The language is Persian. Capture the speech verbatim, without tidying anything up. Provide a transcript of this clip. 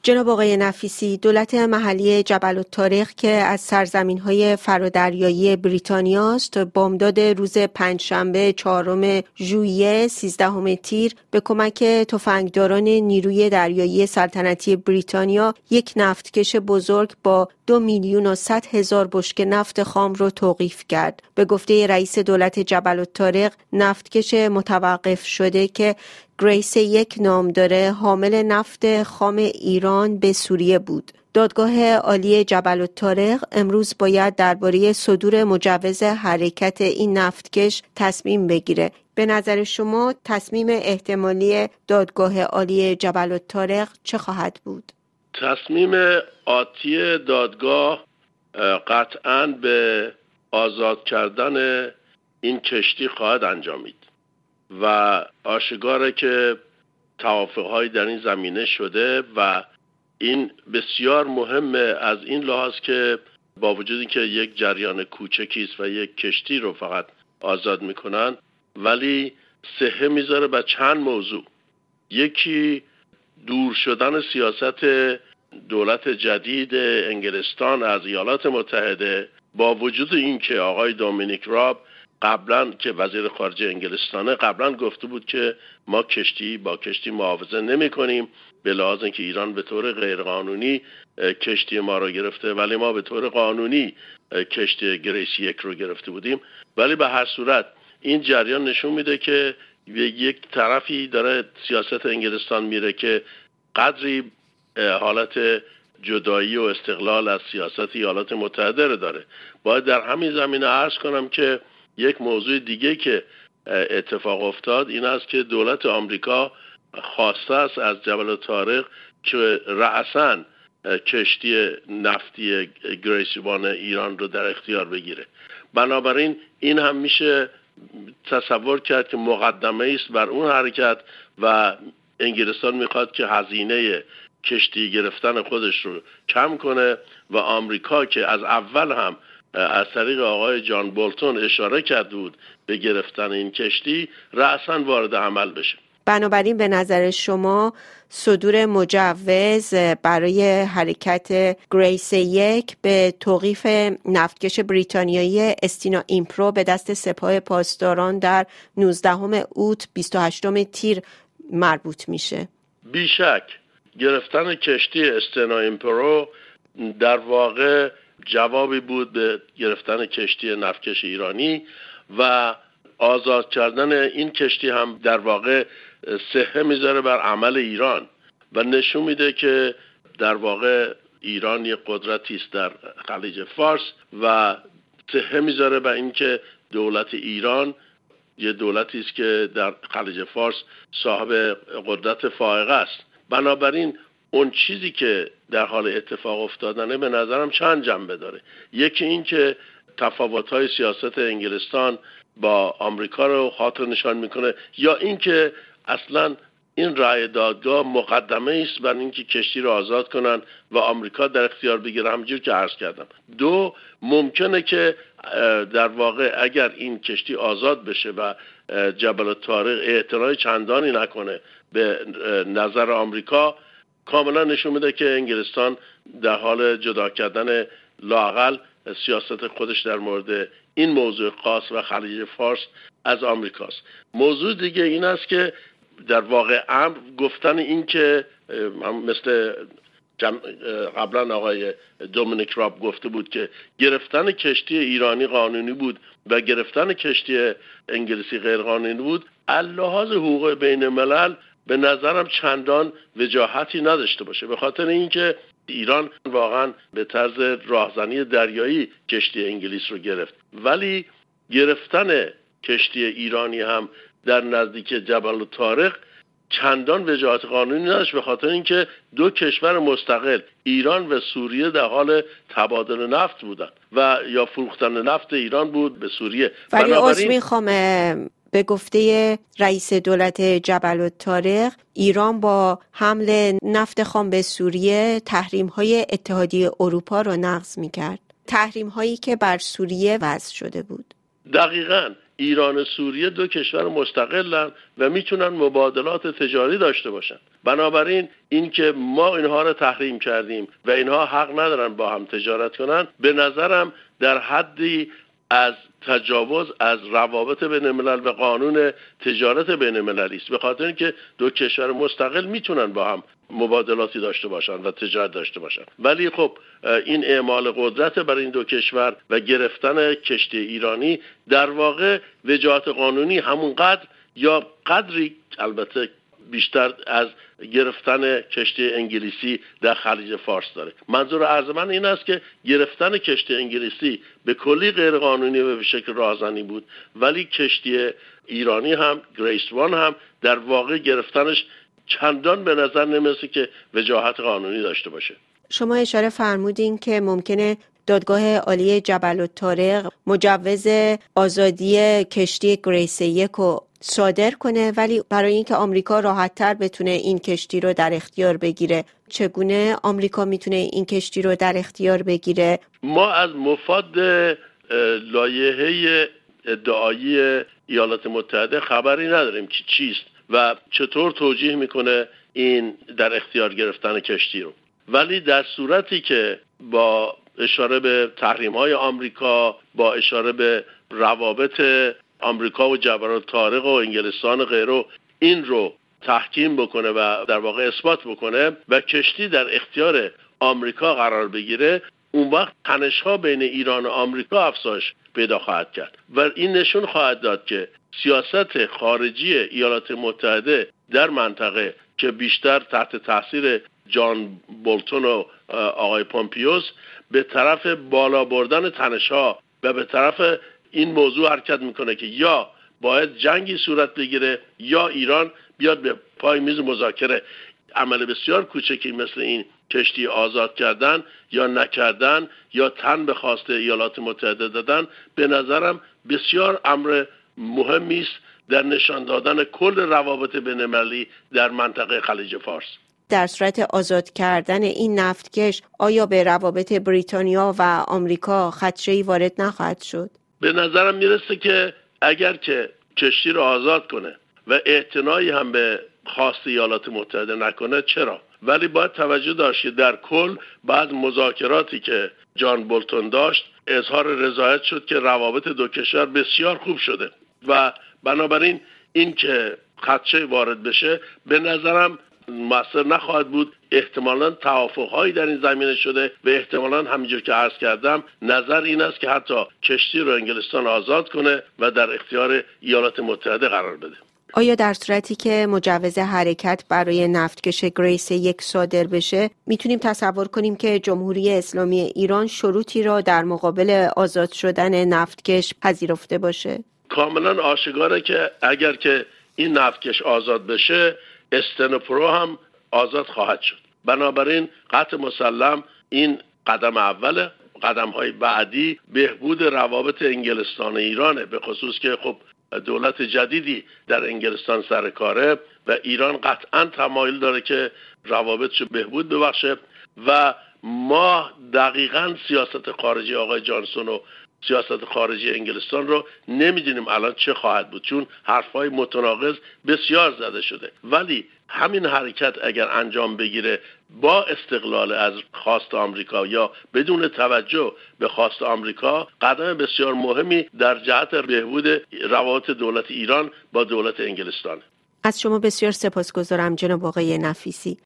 جناب آقای نفیسی، دولت محلی جبل الطارق که از سرزمین‌های فرادریایی بریتانیا است، بامداد روز پنجشنبه چهارم ژوئیه سیزدهم تیر به کمک تفنگداران نیروی دریایی سلطنتی بریتانیا یک نفتکش بزرگ با دو میلیون و صد هزار بشکه نفت خام رو توقیف کرد. به گفته رئیس دولت جبل الطارق، نفتکش متوقف شده که گریس یک نام داره حامل نفت خام ایران به سوریه بود. دادگاه عالی جبل الطارق امروز باید درباره صدور مجوز حرکت این نفتکش تصمیم بگیره. به نظر شما تصمیم احتمالی دادگاه عالی جبل الطارق چه خواهد بود؟ تصمیم آتی دادگاه قطعاً به آزاد کردن این کشتی خواهد انجامید و آشکاره که توافق‌هایی در این زمینه شده و این بسیار مهمه از این لحاظ که با وجود اینکه یک جریان کوچکی است و یک کشتی رو فقط آزاد میکنن، ولی صحه میذاره به چند موضوع. یکی دور شدن سیاست دولت جدید انگلستان از ایالات متحده، با وجود اینکه آقای دومینیک راب قبلا که وزیر خارجه انگلستانه قبلا گفته بود که ما کشتی با کشتی محافظه نمی کنیم به لحاظ اینکه ایران به طور غیرقانونی کشتی ما رو گرفته، ولی ما به طور قانونی کشتی گریس یک رو گرفته بودیم. ولی به هر صورت این جریان نشون میده که یک طرفی داره سیاست انگلستان میره که قدری حالت جدایی و استقلال از سیاست ایالات متحده رو داره. باید در همین زمینه عرض کنم که یک موضوع دیگه که اتفاق افتاد این است که دولت آمریکا خواسته است از جبل الطارق که رأساً کشتی نفتی گریسوان ایران رو در اختیار بگیره. بنابراین این هم میشه تصور کرد که مقدمه است بر اون حرکت و انگلستان میخواد که هزینه کشتی گرفتن خودش رو کم کنه و آمریکا که از اول هم از طریق آقای جان بولتون اشاره کرده بود به گرفتن این کشتی رأساً وارد عمل بشه. بنابراین به نظر شما صدور مجوز برای حرکت گریس یک به توقیف نفتکش بریتانیایی استینا ایمپرو به دست سپاه پاسداران در نوزدهم اوت بیست و هشتم تیر مربوط میشه؟ بیشک گرفتن کشتی استینا ایمپرو در واقع جوابی بود به گرفتن کشتی نفتکش ایرانی و آزاد کردن این کشتی هم در واقع صحه میذاره بر عمل ایران و نشون میده که در واقع ایران یک قدرتی است در خلیج فارس و صحه میذاره بر اینکه دولت ایران یه دولتی است که در خلیج فارس صاحب قدرت فائقه است. بنابراین اون چیزی که در حال اتفاق افتادنه به نظرم چند جنبه داره. یکی این که تفاوت‌های سیاست انگلستان با آمریکا رو خاطر نشان میکنه، یا این که اصلا این رأی دادگاه مقدمه است بر اینکه کشتی رو آزاد کنن و آمریکا در اختیار بگیره، همونجور که عرض کردم. دو، ممکنه که در واقع اگر این کشتی آزاد بشه و جبل الطارق اعتراض چندانی نکنه به نظر آمریکا، کاملا نشون میده که انگلستان در حال جدا کردن لااقل سیاست خودش در مورد این موضوع خاص و خلیج فارس از آمریکاست. موضوع دیگه این است که در واقع امر گفتن این که مثل قبلا آقای دومینیک راب گفته بود که گرفتن کشتی ایرانی قانونی بود و گرفتن کشتی انگلیسی غیر قانونی بود، اللحاظ حقوق بین الملل به نظرم چندان وجاهتی نداشته باشه، به خاطر اینکه ایران واقعا به طرز راهزنی دریایی کشتی انگلیس رو گرفت، ولی گرفتن کشتی ایرانی هم در نزدیک جبل الطارق چندان وجاهت قانونی نداشت، به خاطر اینکه دو کشور مستقل ایران و سوریه در حال تبادل نفت بودن و یا فروختن نفت ایران بود به سوریه. ولی عذر میخوام، به گفته رئیس دولت جبل الطارق ایران با حمل نفت خام به سوریه تحریم‌های اتحادیه اروپا رو نقض می‌کرد، تحریم‌هایی که بر سوریه وضع شده بود. دقیقاً ایران و سوریه دو کشور مستقلن و میتونن مبادلات تجاری داشته باشن. بنابراین اینکه ما اینها رو تحریم کردیم و اینها حق ندارن با هم تجارت کنن، به نظرم در حدی از تجاوز از روابط بین الملل و قانون تجارت بین المللی است، به خاطر اینکه دو کشور مستقل میتونن با هم مبادلاتی داشته باشن و تجارت داشته باشن. ولی خب این اعمال قدرت برای این دو کشور و گرفتن کشتی ایرانی در واقع وجاهت قانونی همونقدر یا قدری البته بیشتر از گرفتن کشتی انگلیسی در خلیج فارس داره. منظور عرض من این است که گرفتن کشتی انگلیسی به کلی غیر قانونی و به شکل راهزنی بود، ولی کشتی ایرانی هم گریس وان هم در واقع گرفتنش چندان به نظر نمی‌رسه که وجاهت قانونی داشته باشه. شما اشاره فرمودین که ممکنه دادگاه عالی جبل الطارق مجوز آزادی کشتی گریس یک رو صادر کنه، ولی برای اینکه آمریکا راحت‌تر بتونه این کشتی رو در اختیار بگیره، چگونه آمریکا میتونه این کشتی رو در اختیار بگیره؟ ما از مفاد لایحه ادعایی ایالات متحده خبری نداریم که چیست و چطور توجیه میکنه این در اختیار گرفتن کشتی رو. ولی در صورتی که با اشاره به تحریم‌های آمریکا، با اشاره به روابط آمریکا و جبل الطارق و انگلستان و غیره این رو تحکیم بکنه و در واقع اثبات بکنه و کشتی در اختیار آمریکا قرار بگیره، اون وقت تنش‌ها بین ایران و آمریکا افزایش پیدا خواهد کرد و این نشون خواهد داد که سیاست خارجی ایالات متحده در منطقه که بیشتر تحت تاثیر جان بولتون و آقای پومپیوس به طرف بالا بردن تنش‌ها و به طرف این موضوع حرکت میکنه که یا باید جنگی صورت بگیره یا ایران بیاد به پای میز مذاکره. عمل بسیار کوچکی مثل این کشتی آزاد کردن یا نکردن یا تن به خواست ایالات متحده دادن به نظرم بسیار امر مهمی است در نشان دادن کل روابط بین‌المللی در منطقه خلیج فارس. در صورت آزاد کردن این نفتکش آیا به روابط بریتانیا و آمریکا خدشه‌ای وارد نخواهد شد؟ به نظرم میرسه که اگر که کشتی رو آزاد کنه و اعتنایی هم به خواست ایالات متحده نکنه، چرا؟ ولی باید توجه داشت که در کل بعد مذاکراتی که جان بولتون داشت اظهار رضایت شد که روابط دو کشور بسیار خوب شده و بنابراین این که خدشه وارد بشه به نظرم مؤثر نخواهد بود. احتمالاً توافق‌هایی در این زمینه شده و احتمالاً همینجور که عرض کردم نظر این است که حتی کشتی رو انگلستان آزاد کنه و در اختیار ایالات متحده قرار بده. آیا در صورتی که مجوز حرکت برای نفتکش گریس یک صادر بشه میتونیم تصور کنیم که جمهوری اسلامی ایران شروطی را در مقابل آزاد شدن نفتکش پذیرفته باشه؟ کاملا آشکاره که اگر که این نفتکش آزاد بشه استنوپرو هم آزاد خواهد شد. بنابراین قطع مسلم این قدم اوله. قدم‌های بعدی بهبود روابط انگلستان و ایرانه، به خصوص که خب دولت جدیدی در انگلستان سر کاره و ایران قطعاً تمایل داره که روابطشو بهبود ببخشه و ما دقیقاً سیاست خارجی آقای جانسون و سیاست خارجی انگلستان رو نمیدونیم الان چه خواهد بود، چون حرفهای متناقض بسیار زده شده. ولی همین حرکت اگر انجام بگیره با استقلال از خواست آمریکا یا بدون توجه به خواست آمریکا، قدم بسیار مهمی در جهت بهبود روابط دولت ایران با دولت انگلستان. از شما بسیار سپاسگزارم جناب آقای نفیسی.